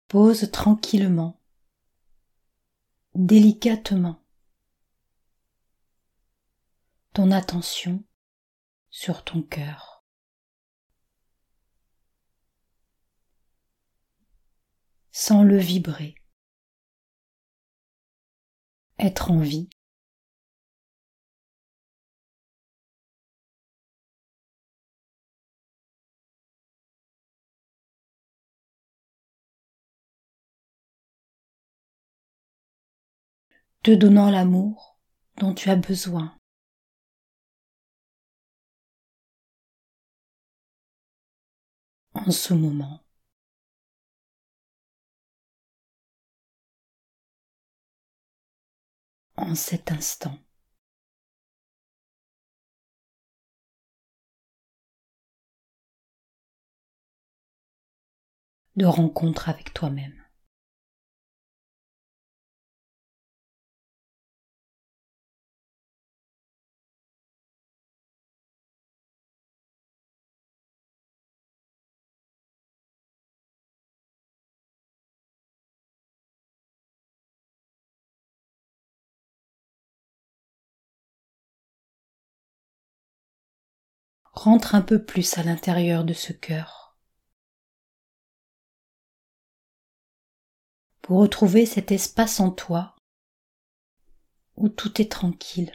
Pose tranquillement, délicatement, ton attention sur ton cœur. Sens-le vibrer, être en vie. Te donnant l'amour dont tu as besoin. En ce moment. En cet instant. De rencontre avec toi-même. Rentre un peu plus à l'intérieur de ce cœur pour retrouver cet espace en toi où tout est tranquille.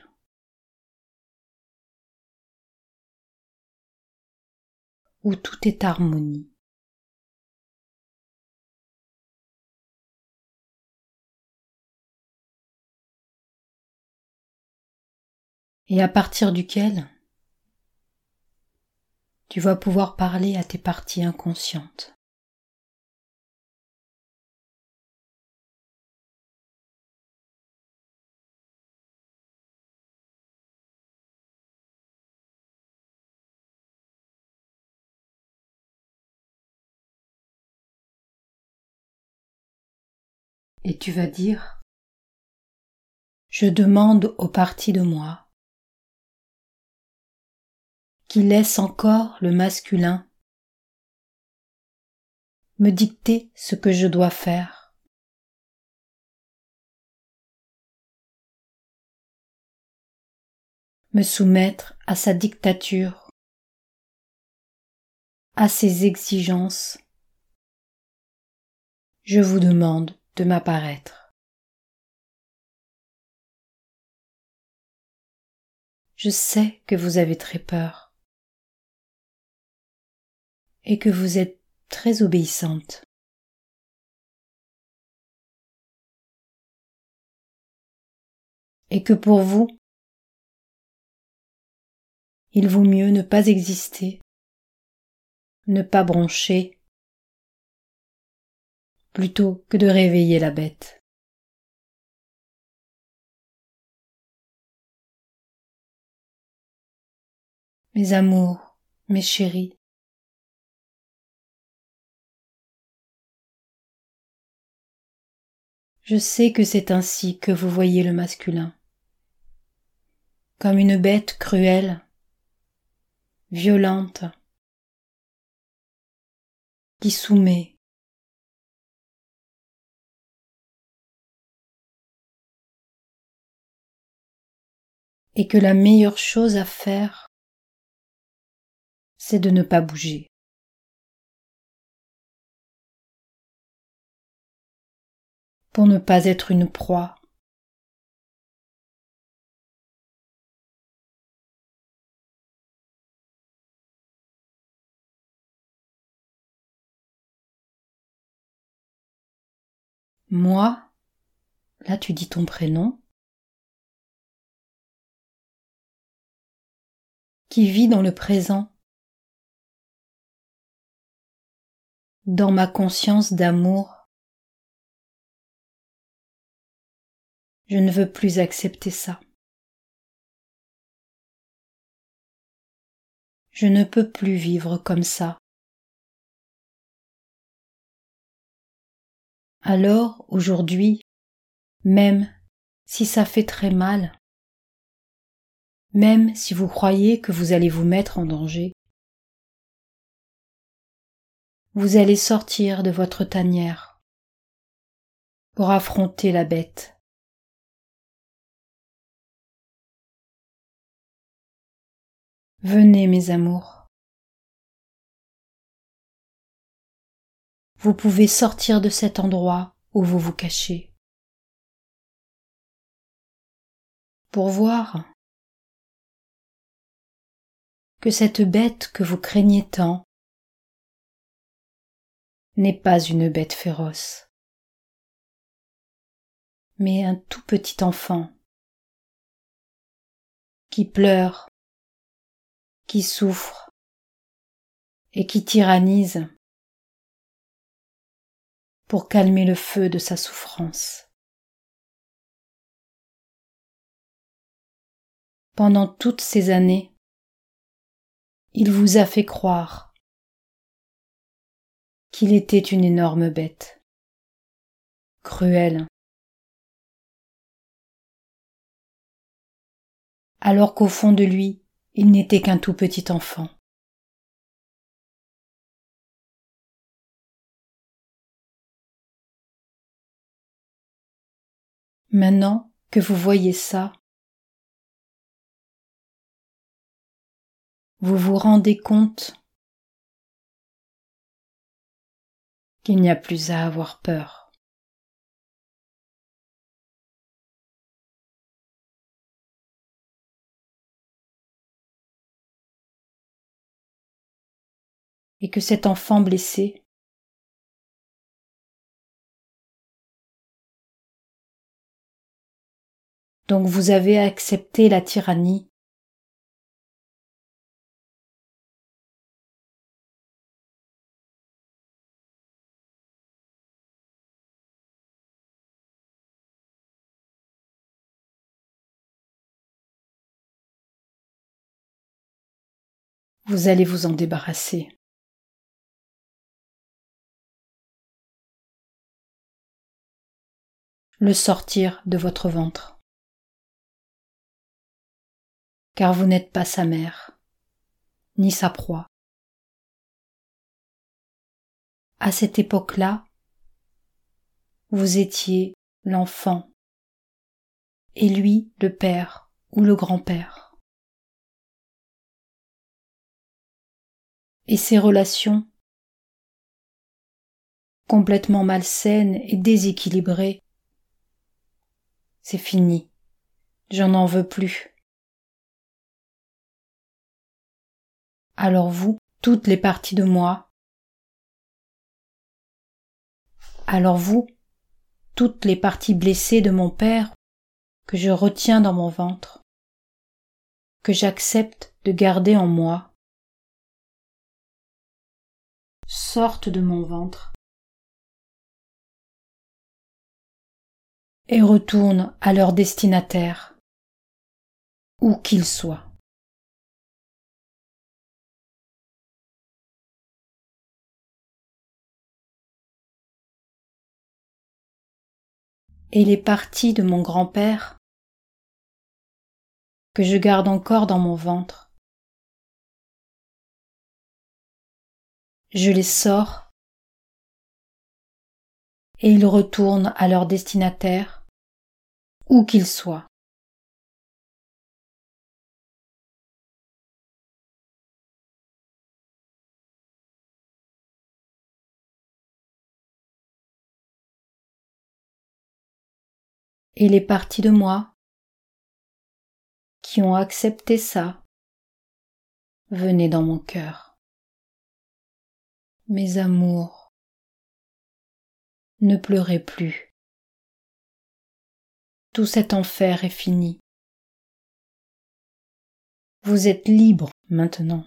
Où tout est harmonie. Et à partir duquel tu vas pouvoir parler à tes parties inconscientes. Et tu vas dire: je demande aux parties de moi qui laissent encore le masculin me dicter ce que je dois faire. Me soumettre à sa dictature, à ses exigences. Je vous demande de m'apparaître. Je sais que vous avez très peur et que vous êtes très obéissante. Et que pour vous, il vaut mieux ne pas exister, ne pas broncher, plutôt que de réveiller la bête. Mes amours, mes chéris, je sais que c'est ainsi que vous voyez le masculin, comme une bête cruelle, violente, qui soumet, et que la meilleure chose à faire, c'est de ne pas bouger. Pour ne pas être une proie. Moi, là tu dis ton prénom, qui vit dans le présent, dans ma conscience d'amour. Je ne veux plus accepter ça. Je ne peux plus vivre comme ça. Alors, aujourd'hui, même si ça fait très mal, même si vous croyez que vous allez vous mettre en danger, vous allez sortir de votre tanière pour affronter la bête. Venez, mes amours. Vous pouvez sortir de cet endroit où vous vous cachez pour voir que cette bête que vous craignez tant n'est pas une bête féroce, mais un tout petit enfant qui pleure, qui souffre et qui tyrannise pour calmer le feu de sa souffrance. Pendant toutes ces années, il vous a fait croire qu'il était une énorme bête, cruelle, alors qu'au fond de lui, il n'était qu'un tout petit enfant. Maintenant que vous voyez ça, vous vous rendez compte qu'il n'y a plus à avoir peur. Et que cet enfant blessé dont vous avez accepté la tyrannie vous allez vous en débarrasser. Le sortir de votre ventre. Car vous n'êtes pas sa mère, ni sa proie. À cette époque-là, vous étiez l'enfant, et lui le père ou le grand-père. Et ces relations, complètement malsaines et déséquilibrées, c'est fini, j'en en veux plus. Alors vous, toutes les parties de moi, alors vous, toutes les parties blessées de mon père que je retiens dans mon ventre, que j'accepte de garder en moi, sortent de mon ventre et retournent à leur destinataire, où qu'il soit. Et les parties de mon grand-père que je garde encore dans mon ventre, je les sors et ils retournent à leur destinataire, où qu'ils soient. Et les parties de moi qui ont accepté ça, venez dans mon cœur. Mes amours, ne pleurez plus. Tout cet enfer est fini. Vous êtes libre maintenant.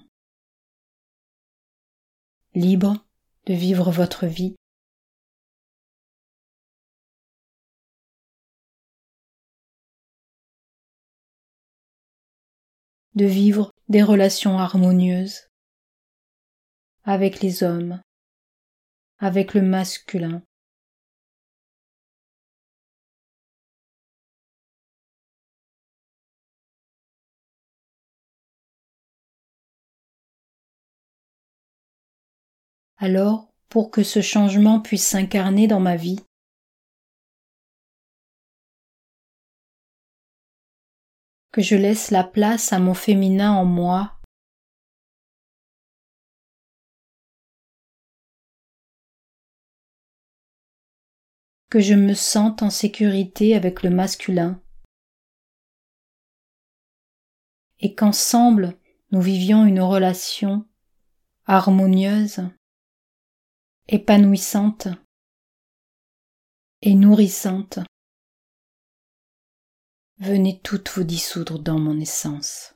Libre de vivre votre vie. De vivre des relations harmonieuses avec les hommes, avec le masculin. Alors, pour que ce changement puisse s'incarner dans ma vie, que je laisse la place à mon féminin en moi, que je me sente en sécurité avec le masculin, et qu'ensemble nous vivions une relation harmonieuse, épanouissante et nourrissante. Venez toutes vous dissoudre dans mon essence.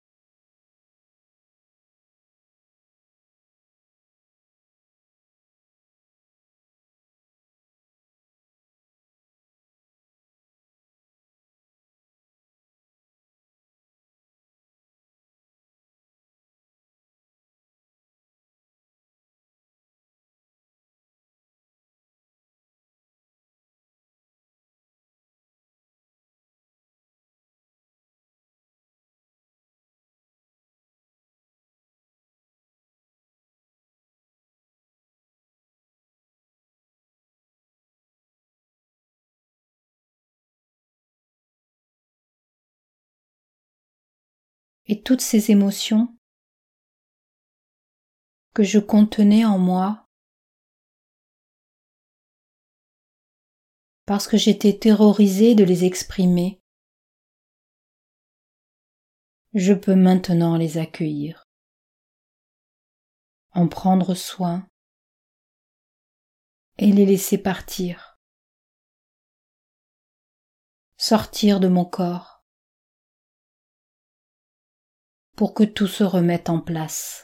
Et toutes ces émotions que je contenais en moi parce que j'étais terrorisée de les exprimer, je peux maintenant les accueillir, en prendre soin et les laisser partir, sortir de mon corps pour que tout se remette en place.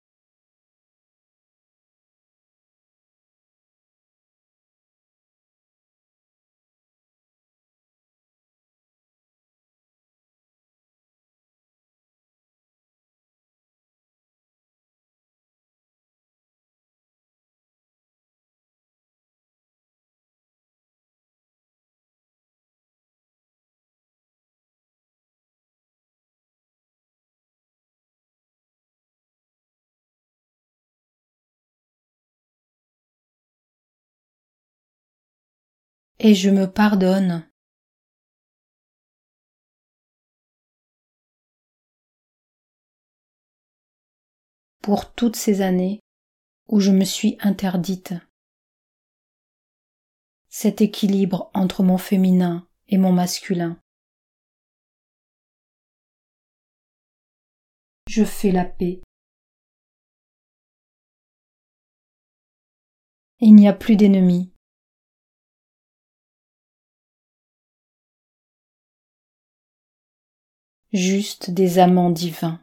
Et je me pardonne pour toutes ces années où je me suis interdite cet équilibre entre mon féminin et mon masculin. Je fais la paix. Il n'y a plus d'ennemis. Juste des amants divins.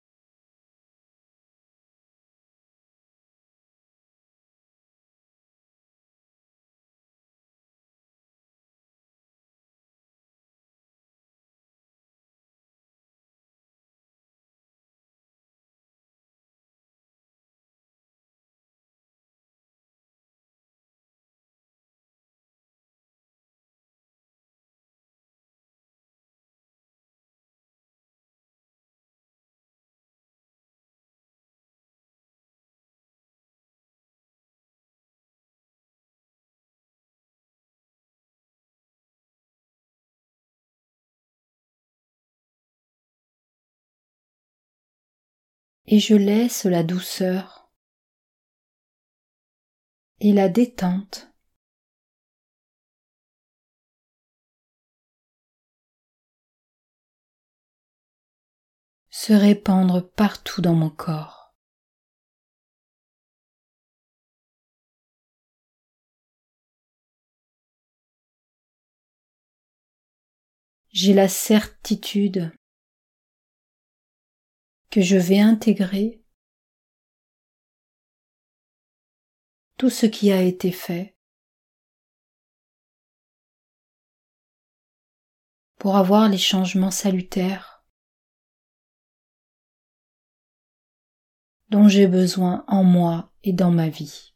Et je laisse la douceur et la détente se répandre partout dans mon corps. J'ai la certitude que je vais intégrer tout ce qui a été fait pour avoir les changements salutaires dont j'ai besoin en moi et dans ma vie.